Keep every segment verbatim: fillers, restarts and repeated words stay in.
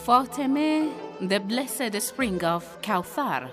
Fatemeh, the blessed spring of Kauthar.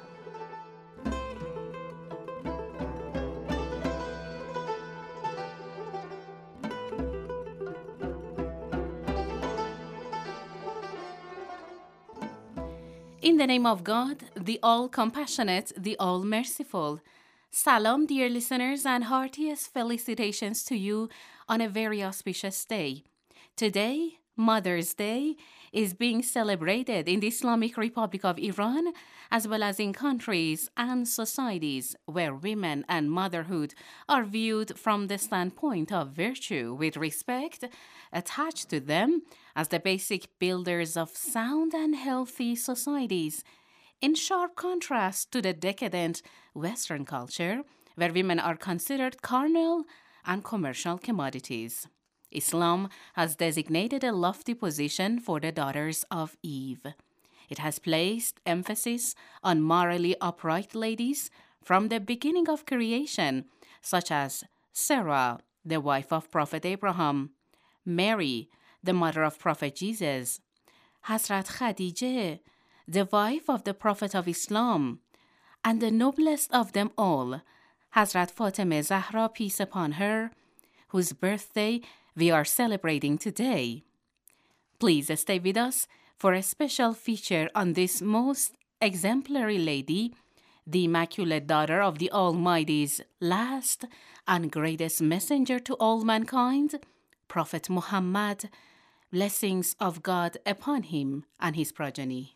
In the name of God, the all-compassionate, the all-merciful. Salam, dear listeners, and heartiest felicitations to you on a very auspicious day. Today, Mother's Day, is being celebrated in the Islamic Republic of Iran, as well as in countries and societies where women and motherhood are viewed from the standpoint of virtue with respect attached to them as the basic builders of sound and healthy societies, in sharp contrast to the decadent Western culture, where women are considered carnal and commercial commodities. Islam has designated a lofty position for the daughters of Eve. It has placed emphasis on morally upright ladies from the beginning of creation, such as Sarah, the wife of Prophet Abraham, Mary, the mother of Prophet Jesus, Hazrat Khadijah, the wife of the Prophet of Islam, and the noblest of them all, Hazrat Fatemeh Zahra, peace upon her, whose birthday we are celebrating today. Please stay with us for a special feature on this most exemplary lady, the Immaculate Daughter of the Almighty's last and greatest messenger to all mankind, Prophet Muhammad, blessings of God upon him and his progeny.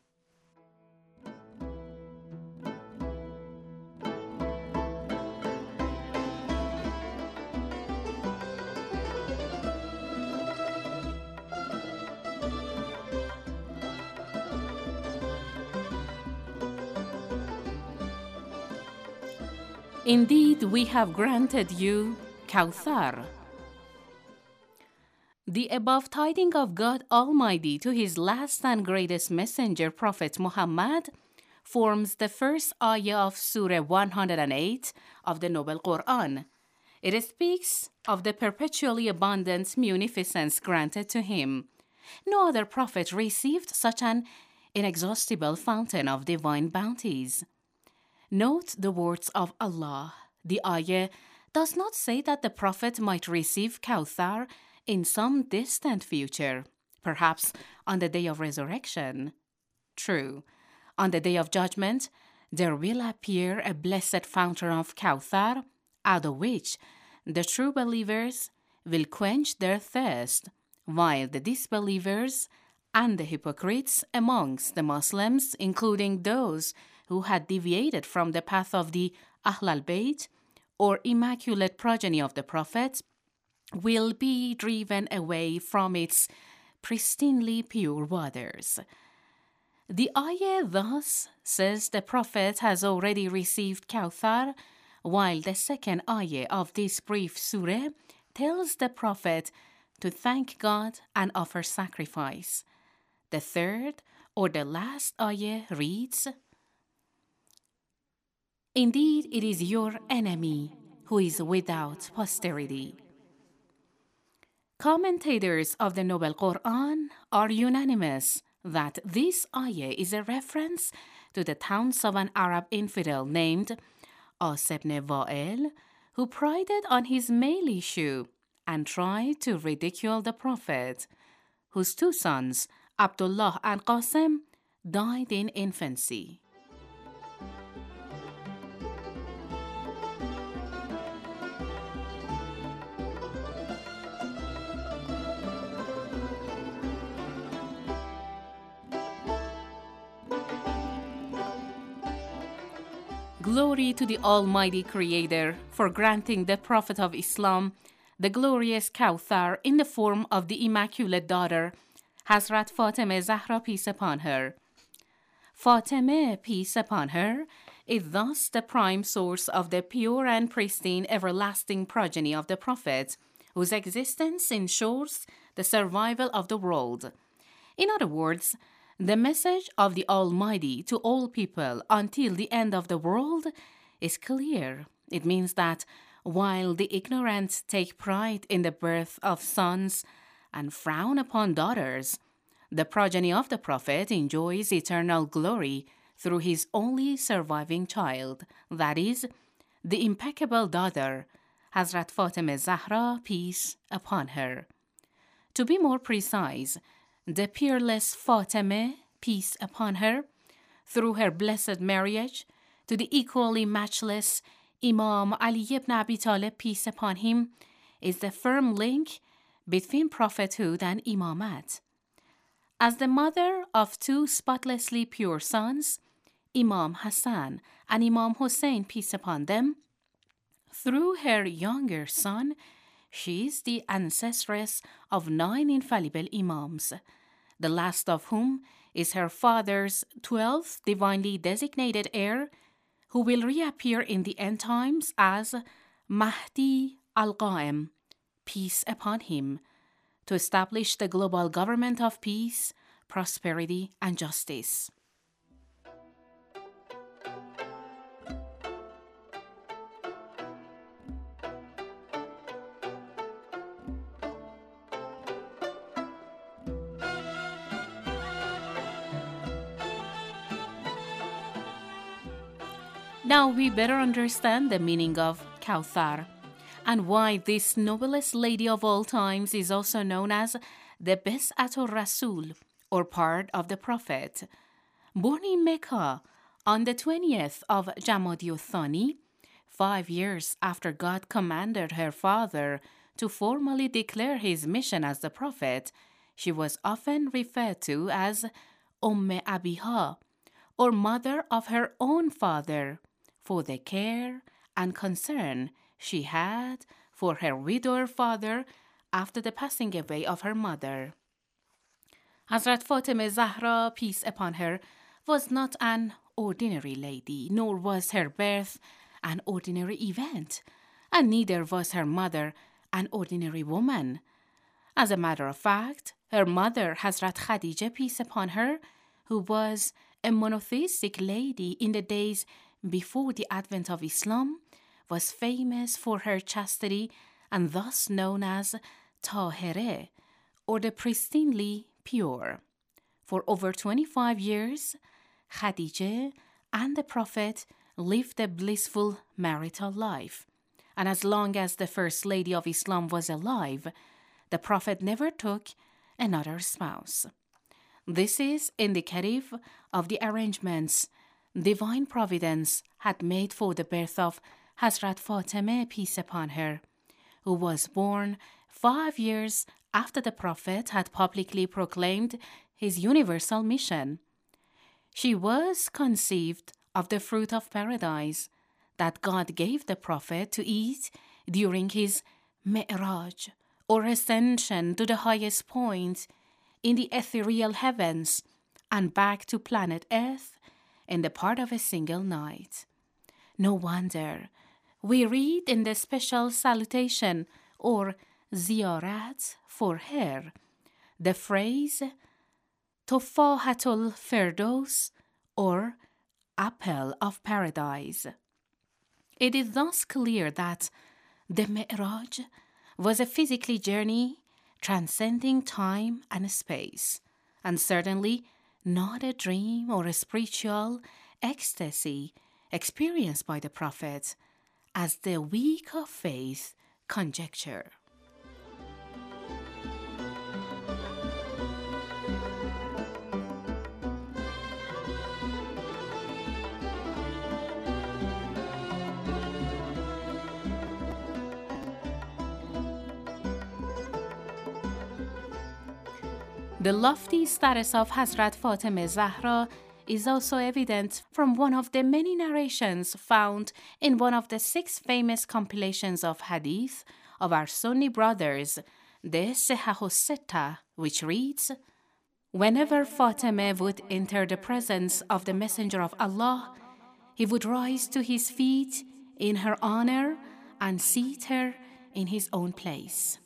Indeed, we have granted you Kauthar. The above tiding of God Almighty to his last and greatest messenger, Prophet Muhammad, forms the first ayah of Surah one hundred eight of the Noble Quran. It speaks of the perpetually abundant munificence granted to him. No other prophet received such an inexhaustible fountain of divine bounties. Note the words of Allah. The ayah does not say that the Prophet might receive Kauthar in some distant future, perhaps on the day of resurrection. True, on the day of judgment, there will appear a blessed fountain of Kauthar, out of which the true believers will quench their thirst, while the disbelievers and the hypocrites amongst the Muslims, including those who had deviated from the path of the Ahl al-Bayt, or immaculate progeny of the Prophet, will be driven away from its pristinely pure waters. The ayah thus says the Prophet has already received Kauthar, while the second ayah of this brief surah tells the Prophet to thank God and offer sacrifice. The third, or the last ayah reads, "Indeed, it is your enemy who is without posterity." Commentators of the Noble Quran are unanimous that this ayah is a reference to the taunts of an Arab infidel named As ibn Wa'il, who prided on his male issue and tried to ridicule the Prophet, whose two sons, Abdullah and Qasim, died in infancy. Glory to the Almighty Creator for granting the Prophet of Islam the glorious Kauthar in the form of the Immaculate Daughter, Hazrat Fatemeh Zahra, peace upon her. Fatemeh, peace upon her, is thus the prime source of the pure and pristine everlasting progeny of the Prophet, whose existence ensures the survival of the world. In other words, the message of the Almighty to all people until the end of the world is clear. It means that while the ignorant take pride in the birth of sons and frown upon daughters, The progeny of the Prophet enjoys eternal glory through his only surviving child, that is, the impeccable daughter, Hazrat Fatima Zahra, peace upon her. To be more precise, the peerless Fatima, peace upon her, through her blessed marriage to the equally matchless Imam Ali ibn Abi Talib, peace upon him, is the firm link between prophethood and imamat. As the mother of two spotlessly pure sons, Imam Hassan and Imam Hussein, peace upon them, through her younger son, she is the ancestress of nine infallible Imams, the last of whom is her father's twelfth divinely designated heir, who will reappear in the end times as Mahdi al-Qa'im, peace upon him, to establish the global government of peace, prosperity, and justice. Now we better understand the meaning of Kawthar and why this noblest lady of all times is also known as the Bis'atul Rasul, or part of the Prophet. Born in Mecca on the twentieth of Jamadi Thani, five years after God commanded her father to formally declare his mission as the Prophet, she was often referred to as Umm Abiha, or mother of her own father, for the care and concern she had for her widowed father after the passing away of her mother. Hazrat Fatima Zahra, peace upon her, was not an ordinary lady, nor was her birth an ordinary event, and neither was her mother an ordinary woman. As a matter of fact, her mother, Hazrat Khadija, peace upon her, who was a monotheistic lady in the days before the advent of Islam, was famous for her chastity and thus known as Tahire, or the pristinely pure. For over twenty-five years, Khadija and the Prophet lived a blissful marital life, and as long as the First Lady of Islam was alive, the Prophet never took another spouse. This is indicative of the arrangements divine providence had made for the birth of Hazrat Fatima, peace upon her, who was born five years after the Prophet had publicly proclaimed his universal mission. She was conceived of the fruit of paradise that God gave the Prophet to eat during his Mi'raj, or ascension to the highest point in the ethereal heavens and back to planet Earth in the part of a single night. No wonder we read in the special salutation or ziyarat for her the phrase Tofahatul Firdaus, or apple of paradise. It is thus clear that the Mi'raj was a physical journey transcending time and space, and certainly not a dream or a spiritual ecstasy experienced by the Prophet, as the weak of faith conjecture. The lofty status of Hazrat Fatima Zahra is also evident from one of the many narrations found in one of the six famous compilations of hadith of our Sunni brothers, the Sihah Sitta, which reads, "Whenever Fatima would enter the presence of the Messenger of Allah, he would rise to his feet in her honor and seat her in his own place."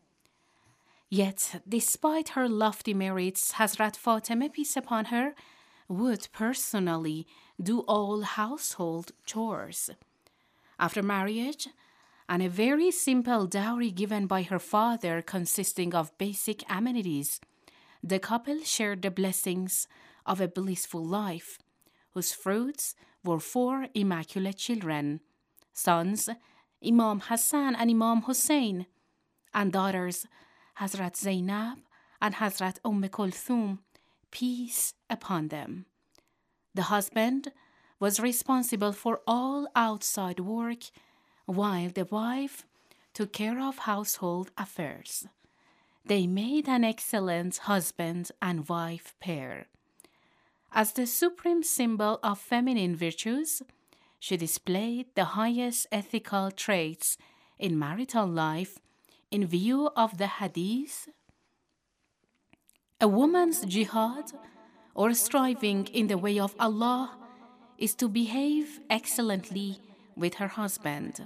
Yet, despite her lofty merits, Hazrat Fatima, peace upon her, would personally do all household chores. After marriage, and a very simple dowry given by her father consisting of basic amenities, the couple shared the blessings of a blissful life, whose fruits were four immaculate children, sons Imam Hassan and Imam Hussein, and daughters Hazrat Zainab and Hazrat Umm Kulthum, peace upon them. The husband was responsible for all outside work, while the wife took care of household affairs. They made an excellent husband and wife pair. As the supreme symbol of feminine virtues, she displayed the highest ethical traits in marital life in view of the hadith. A woman's jihad, or striving in the way of Allah, is to behave excellently with her husband.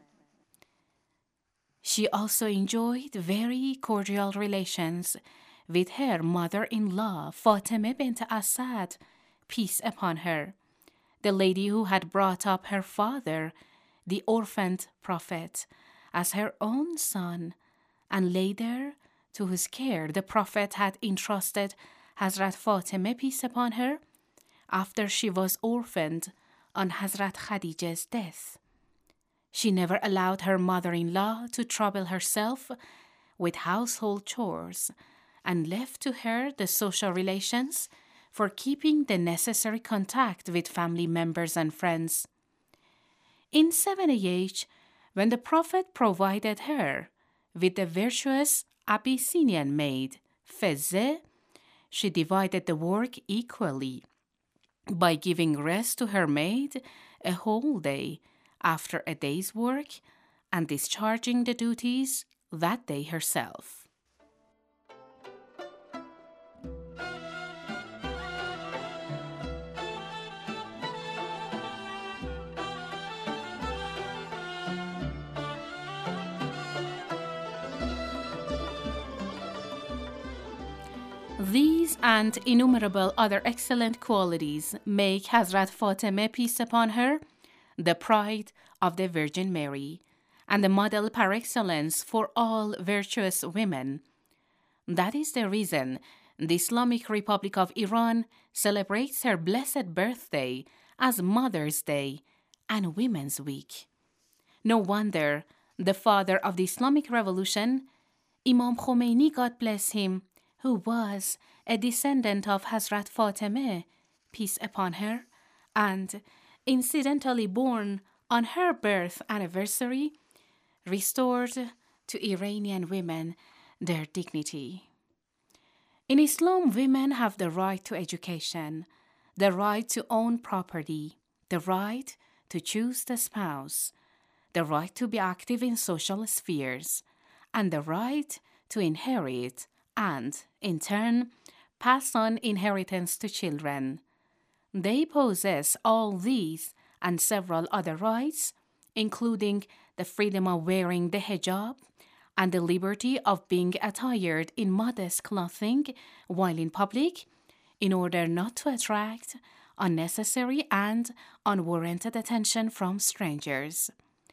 She also enjoyed very cordial relations with her mother-in-law, Fatima bint Asad, peace upon her, the lady who had brought up her father, the orphaned prophet, as her own son, and later to whose care the prophet had entrusted Hazrat Fatima, peace upon her, after she was orphaned on Hazrat Khadija's death. She never allowed her mother-in-law to trouble herself with household chores and left to her the social relations for keeping the necessary contact with family members and friends. In seventy age, when the Prophet provided her with the virtuous Abyssinian maid, Fezze, she divided the work equally by giving rest to her maid a whole day after a day's work and discharging the duties that day herself. These and innumerable other excellent qualities make Hazrat Fatima, peace upon her, the pride of the Virgin Mary, and the model par excellence for all virtuous women. That is the reason the Islamic Republic of Iran celebrates her blessed birthday as Mother's Day and Women's Week. No wonder the father of the Islamic Revolution, Imam Khomeini, God bless him, who was a descendant of Hazrat Fatima, peace upon her, and incidentally born on her birth anniversary, restored to Iranian women their dignity. In Islam, women have the right to education, the right to own property, the right to choose the spouse, the right to be active in social spheres, and the right to inherit and, in turn, pass on inheritance to children. They possess all these and several other rights, including the freedom of wearing the hijab and the liberty of being attired in modest clothing while in public, in order not to attract unnecessary and unwarranted attention from strangers.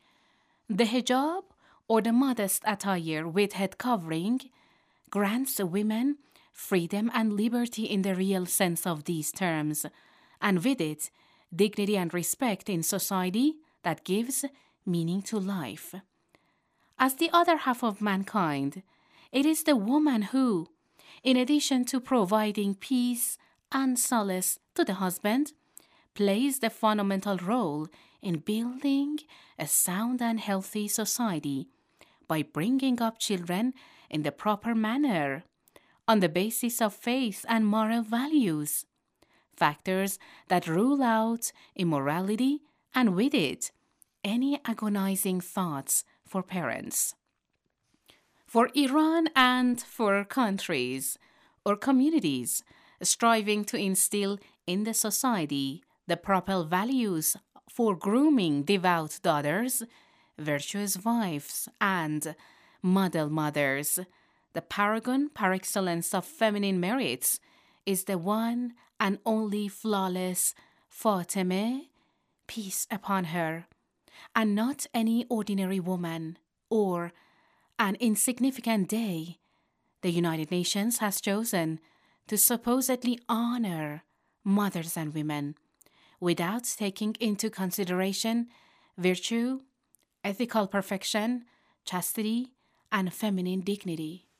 The hijab, or the modest attire with head covering, grants women freedom and liberty in the real sense of these terms, and with it, dignity and respect in society that gives meaning to life. As the other half of mankind, it is the woman who, in addition to providing peace and solace to the husband, plays the fundamental role in building a sound and healthy society by bringing up children in the proper manner, on the basis of faith and moral values, factors that rule out immorality and with it, any agonizing thoughts for parents. For Iran and for countries or communities striving to instill in the society the proper values for grooming devout daughters, virtuous wives, and model mothers, the paragon par excellence of feminine merits is the one and only flawless Fatima, peace upon her, and not any ordinary woman or an insignificant day, The United Nations has chosen to supposedly honor mothers and women without taking into consideration virtue, ethical perfection, chastity, and feminine dignity.